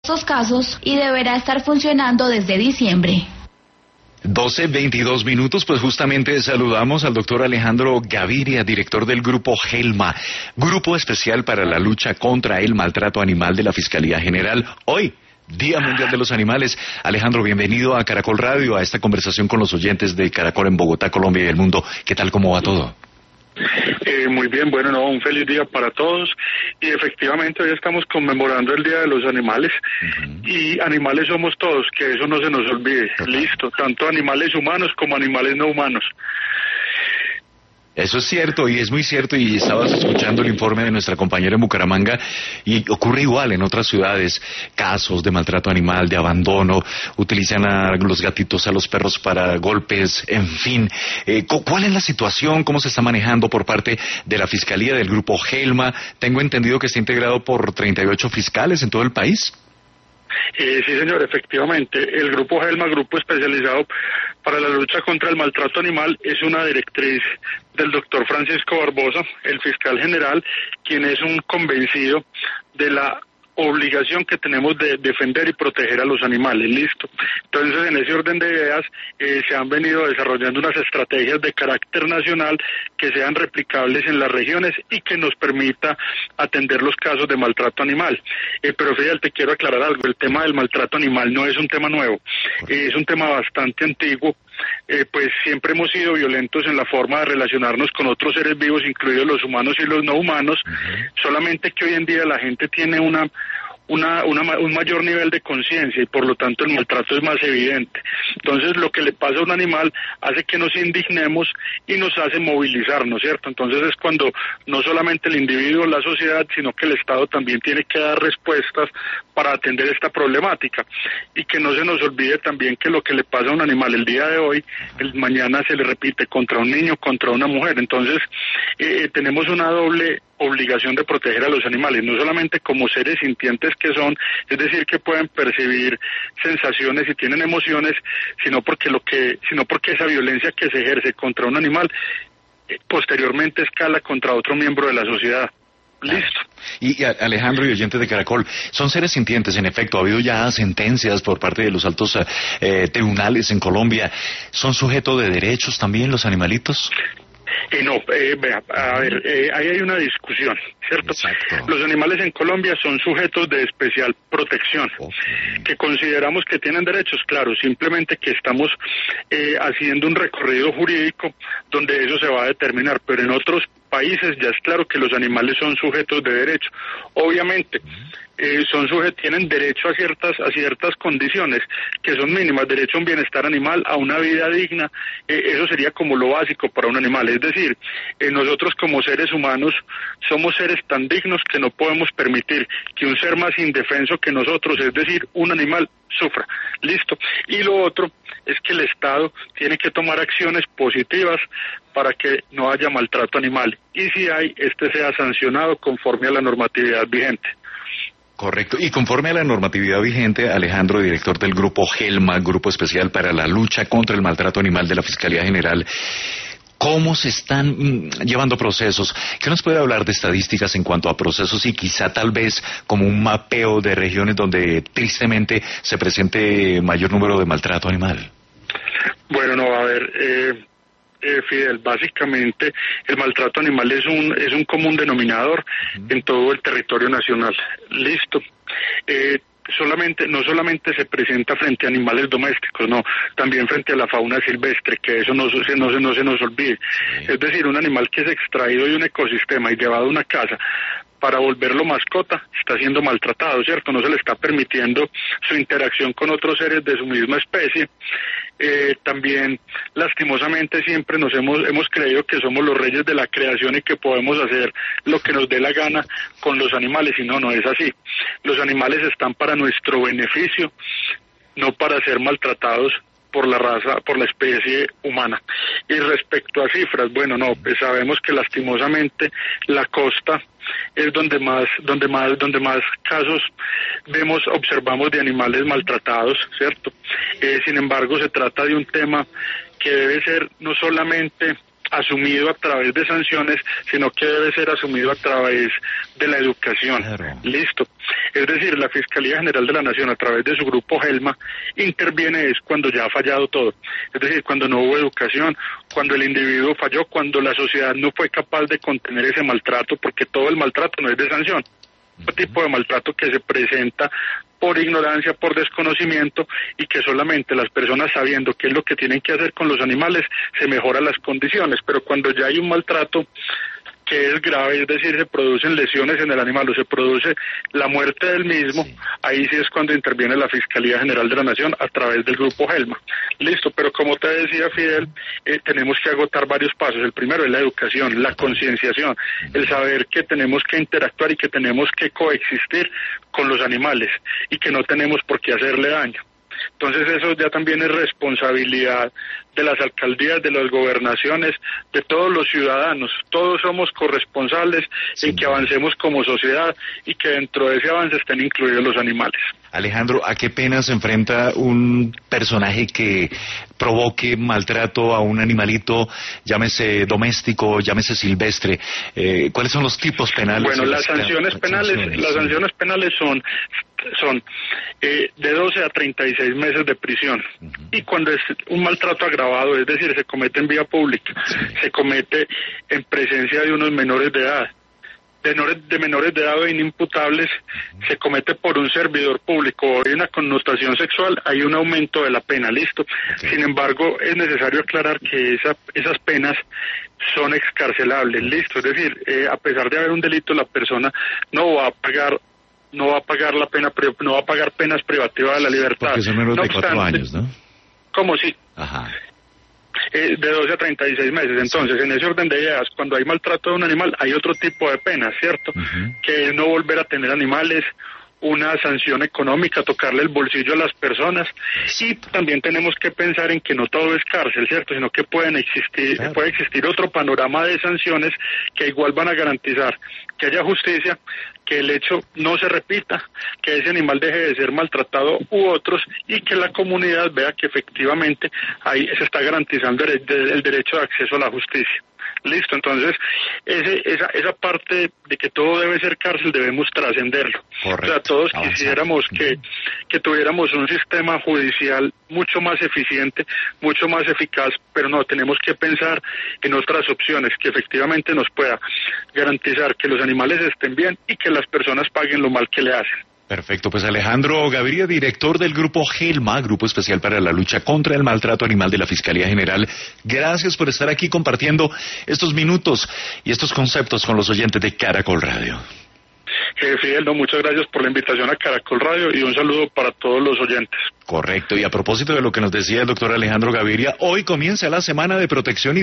estos casos y deberá estar funcionando desde diciembre. 12:22, pues justamente saludamos al doctor Alejandro Gaviria, director del Grupo GELMA, Grupo Especial para la Lucha contra el Maltrato Animal de la Fiscalía General. Hoy, Día Mundial de los Animales. Alejandro, bienvenido a Caracol Radio, a esta conversación con los oyentes de Caracol en Bogotá, Colombia y el mundo. ¿Qué tal, cómo va todo? Muy bien, bueno, un feliz día para todos y efectivamente hoy estamos conmemorando el Día de los Animales y animales somos todos, que eso no se nos olvide, listo, tanto animales humanos como animales no humanos. Eso es cierto y es muy cierto, y estabas escuchando el informe de nuestra compañera en Bucaramanga y ocurre igual en otras ciudades, casos de maltrato animal, de abandono, utilizan a los gatitos, a los perros para golpes, en fin. ¿Cuál es la situación? ¿Cómo se está manejando por parte de la Fiscalía del Grupo GELMA? Tengo entendido que está integrado por 38 fiscales en todo el país. Sí, señor, efectivamente. El Grupo GELMA, Grupo Especializado para la Lucha contra el Maltrato Animal, es una directriz del doctor Francisco Barbosa, el fiscal general, quien es un convencido de la obligación que tenemos de defender y proteger a los animales, listo. Entonces, en ese orden de ideas, se han venido desarrollando unas estrategias de carácter nacional que sean replicables en las regiones y que nos permita atender los casos de maltrato animal. Pero Fidel, te quiero aclarar algo, el tema del maltrato animal no es un tema nuevo, es un tema bastante antiguo. Pues siempre hemos sido violentos en la forma de relacionarnos con otros seres vivos, incluidos los humanos y los no humanos, solamente que hoy en día la gente tiene un mayor nivel de conciencia y por lo tanto el maltrato es más evidente. Entonces lo que le pasa a un animal hace que nos indignemos y nos hace movilizarnos, ¿cierto? Entonces es cuando no solamente el individuo, la sociedad, sino que el Estado también tiene que dar respuestas para atender esta problemática y que no se nos olvide también que lo que le pasa a un animal el día de hoy, el mañana se le repite contra un niño, contra una mujer. Entonces tenemos una doble obligación de proteger a los animales, no solamente como seres sintientes que son, es decir, que pueden percibir sensaciones y tienen emociones, sino porque esa violencia que se ejerce contra un animal posteriormente escala contra otro miembro de la sociedad. Listo. Y Alejandro y oyentes de Caracol, son seres sintientes, en efecto, ha habido ya sentencias por parte de los altos tribunales en Colombia. ¿Son sujetos de derechos también los animalitos? Ahí hay una discusión, ¿cierto? Exacto. Los animales en Colombia son sujetos de especial protección, que consideramos que tienen derechos, claro, simplemente que estamos haciendo un recorrido jurídico donde eso se va a determinar, pero en otros países ya es claro que los animales son sujetos de derecho. Obviamente, tienen derecho a ciertas condiciones que son mínimas, derecho a un bienestar animal, a una vida digna, eso sería como lo básico para un animal. Es decir, nosotros como seres humanos somos seres tan dignos que no podemos permitir que un ser más indefenso que nosotros, es decir, un animal, sufra. Listo. Y lo otro es que el Estado tiene que tomar acciones positivas para que no haya maltrato animal. Y si hay, sea sancionado conforme a la normatividad vigente. Correcto. Y conforme a la normatividad vigente, Alejandro, director del Grupo GELMA, Grupo Especial para la Lucha contra el Maltrato Animal de la Fiscalía General, ¿cómo se están llevando procesos? ¿Qué nos puede hablar de estadísticas en cuanto a procesos y quizá tal vez como un mapeo de regiones donde tristemente se presente mayor número de maltrato animal? Bueno, Fidel, básicamente el maltrato animal es un común denominador en todo el territorio nacional. Listo. No solamente se presenta frente a animales domésticos, no, también frente a la fauna silvestre, que eso no se nos olvide. Es decir, un animal que es extraído de un ecosistema y llevado a una casa para volverlo mascota, está siendo maltratado, ¿cierto? No se le está permitiendo su interacción con otros seres de su misma especie. También, lastimosamente, siempre hemos creído que somos los reyes de la creación y que podemos hacer lo que nos dé la gana con los animales, y no es así. Los animales están para nuestro beneficio, no para ser maltratados por la raza, por la especie humana. Y respecto a cifras, pues sabemos que lastimosamente la costa es donde más casos observamos de animales maltratados, ¿cierto? Sin embargo, se trata de un tema que debe ser no solamente asumido a través de sanciones, sino que debe ser asumido a través de la educación. Claro. Listo. Es decir, la Fiscalía General de la Nación, a través de su grupo GELMA, interviene es cuando ya ha fallado todo. Es decir, cuando no hubo educación, cuando el individuo falló, cuando la sociedad no fue capaz de contener ese maltrato, porque todo el maltrato no es de sanción. Un tipo de maltrato que se presenta por ignorancia, por desconocimiento, y que solamente las personas sabiendo qué es lo que tienen que hacer con los animales, se mejoran las condiciones. Pero cuando ya hay un maltrato que es grave, es decir, se producen lesiones en el animal o se produce la muerte del mismo, sí, ahí sí es cuando interviene la Fiscalía General de la Nación a través del grupo GELMA. Listo, pero como te decía, Fidel, tenemos que agotar varios pasos. El primero es la educación, la concienciación, el saber que tenemos que interactuar y que tenemos que coexistir con los animales y que no tenemos por qué hacerle daño. Entonces eso ya también es responsabilidad de las alcaldías, de las gobernaciones, de todos los ciudadanos. Todos somos corresponsables en que avancemos como sociedad y que dentro de ese avance estén incluidos los animales. Alejandro, ¿a qué pena se enfrenta un personaje que provoque maltrato a un animalito, llámese doméstico, llámese silvestre? ¿Cuáles son los tipos penales? Bueno, las sanciones penales son de 12 a 36 meses de prisión. Y cuando es un maltrato agravado, es decir, se comete en vía pública, se comete en presencia de unos menores de edad, de menores de edad o inimputables, se comete por un servidor público o hay una connotación sexual, hay un aumento de la pena, listo. Sin embargo, es necesario aclarar que esas penas son excarcelables, listo. Es decir, a pesar de haber un delito, la persona no va a pagar la pena, no va a pagar penas privativas de la libertad. Porque son menos de 4 años, ¿no? ¿Cómo sí? Ajá. De 12 a 36 meses. Entonces, en ese orden de ideas, cuando hay maltrato de un animal, hay otro tipo de penas, ¿cierto? Que es no volver a tener animales, una sanción económica, tocarle el bolsillo a las personas, y también tenemos que pensar en que no todo es cárcel, ¿cierto? Sino que puede existir otro panorama de sanciones que igual van a garantizar que haya justicia, que el hecho no se repita, que ese animal deje de ser maltratado u otros, y que la comunidad vea que efectivamente ahí se está garantizando el derecho de acceso a la justicia. Listo, entonces esa parte de que todo debe ser cárcel debemos trascenderlo. Correcto. O sea, todos quisiéramos que tuviéramos un sistema judicial mucho más eficiente, mucho más eficaz, pero no, tenemos que pensar en otras opciones que efectivamente nos pueda garantizar que los animales estén bien y que las personas paguen lo mal que le hacen. Perfecto, pues Alejandro Gaviria, director del Grupo GELMA, Grupo Especial para la Lucha contra el Maltrato Animal de la Fiscalía General, gracias por estar aquí compartiendo estos minutos y estos conceptos con los oyentes de Caracol Radio. Fidel, muchas gracias por la invitación a Caracol Radio y un saludo para todos los oyentes. Correcto, y a propósito de lo que nos decía el doctor Alejandro Gaviria, hoy comienza la Semana de Protección